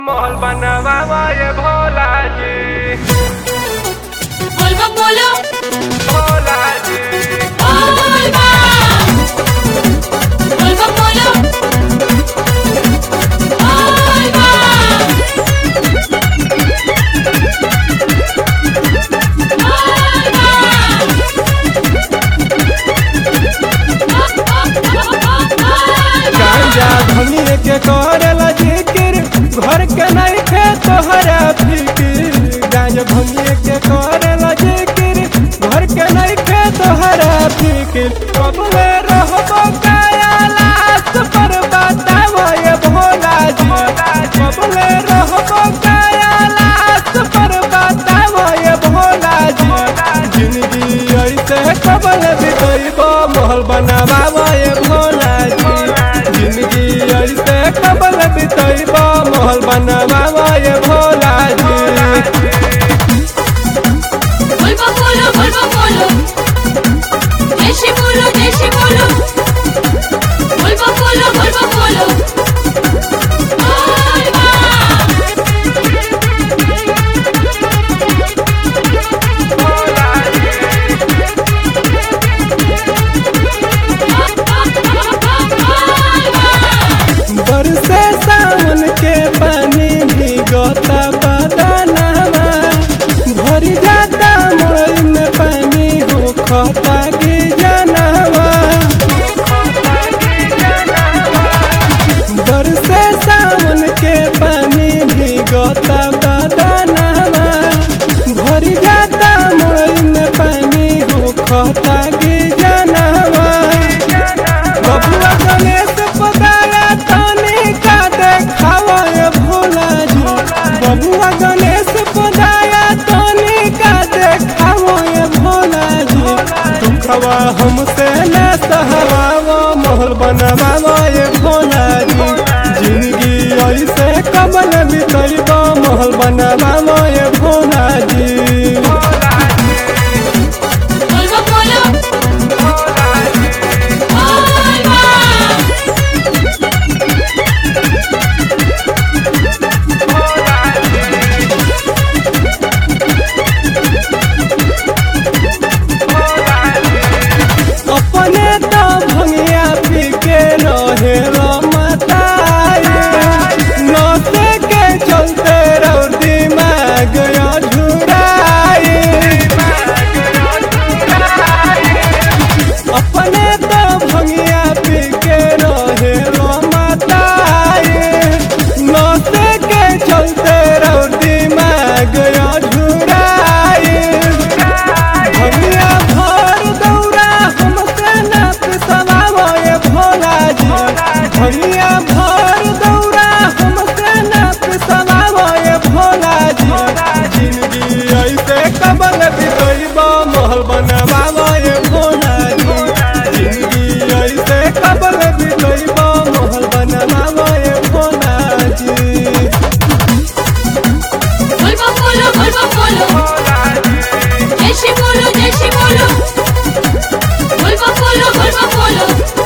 महल बनवा ये भोला जी। बोलबा बोलो भोला जी। बोलबा बोलबा बोलो बोलबा गांजा धनिए के करेला जिकिर घर के नहीं खे तोहरा फिकिर। गांजा धनिए के करेला जिकिर घर के नहीं खे तोहरा फिकिर। कबले रहबो कायालास पर बतावो ये भोला जी। कबले रहबो कायालास पर बतावो ये भोला जी। जिंदगी ऐसे कबले बिताइबो महल बनावो ये भोला जी। जिंदगी ऐसे कबल बिताइबो महल बनवावा ये भोला जी। बोलबा बोलो जैसे बोलो बोलबा बोलो बोलबा बरसे सावन के पानी भीगता बदनवा। भरी जाता मोर में पानी हो खता की जनवा। बरसे सावन के पानी भीगता बदनवा। भरी जाता मोर में पानी हो खता की जनवा। बबुआ गणेश पदाया तनी का देखावा ये भोला जी। बबुआ गणेश पदाया तनी का देखावा ये भोला जी। दुखवा हमसे न सहवावा महल बनवावा ये भोला जी। जिंदगी ऐसे कमल बिताइबो महल बनवावा ये भोला जी। बोलबा बोलो बोलबा अपने तो भंगिया पी के रहे रमताए। नशे के चलते रहो दिमाग अधूराए। अपने तो भंगिया पी के रहे रमताए। नशे के चलते रहो दिमाग अधूराए। भंगिया भर दौरा हमसे न पिसवावो ये भोला जी। भंगिया भर दौरा हमसे न पिसवावो ये भोला जी। जिंदगी ऐसे कबल बिताइबो महल बनवावो ये भोला जी। जिंदगी ऐसे कबल बिताइबो महल बनवावो ये भोला जी। बोलबा बोलो जैसे बोलो बोलबा बोलो बोलबा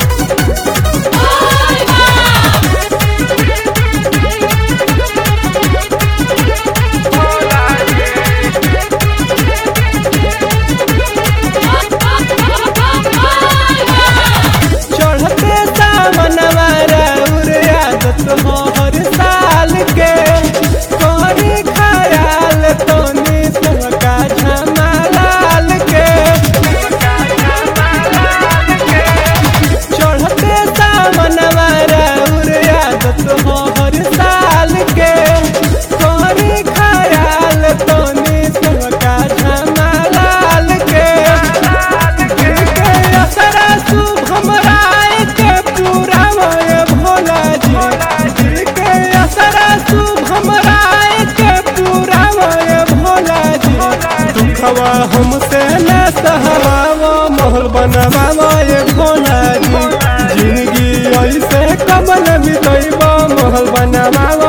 चढ़ते सावनवा राउर आदत हो हर साल के। करी खयाल तोनी सबका झमालाल के। चढ़ते सावनवा राउर आदत हो हर साल के। करी खयाल तोनी सबका झमालाल के। जिनके असरा शुभ हमरा के पूरा ये भोला जी। जिनके असरा शुभ हमरा के पूरा ये भोला जी। दुखवा हमसे न सहवावो महल बनवावो ये भोला जी। जिंदगी ऐसे कमल बिताइबो महल बनवावो